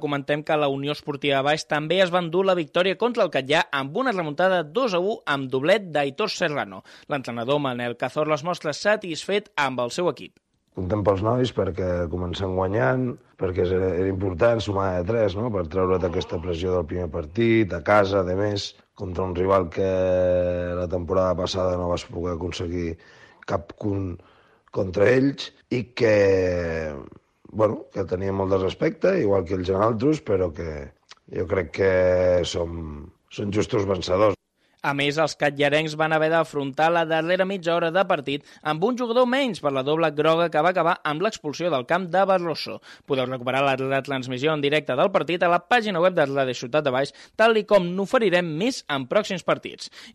comentem que la Unió Esportiva Baix també es va endur la victòria contra el Catllà amb una remuntada 2-1 amb doblet d'Aitor Serrano. L'entrenador Manel Cazorla es mostra satisfet amb el seu equip. Content pels nois perquè comencen guanyant, perquè era important sumar de 3, no? Per treure't aquesta pressió del primer partit, a casa, de més, contra un rival que la temporada passada no vas poder aconseguir cap punt contra ells i que tenia molt de respecte, igual que ells en altres, però que jo crec que són justos vencedors. A més, els catllarencs van haver d'afrontar la darrera mitja hora de partit amb un jugador menys per la doble groga que va acabar amb l'expulsió del camp de Barroso. Podeu recuperar la retransmissió en directe del partit a la pàgina web de Ràdio Ciutat de Baix, tal com n'oferirem més en pròxims partits.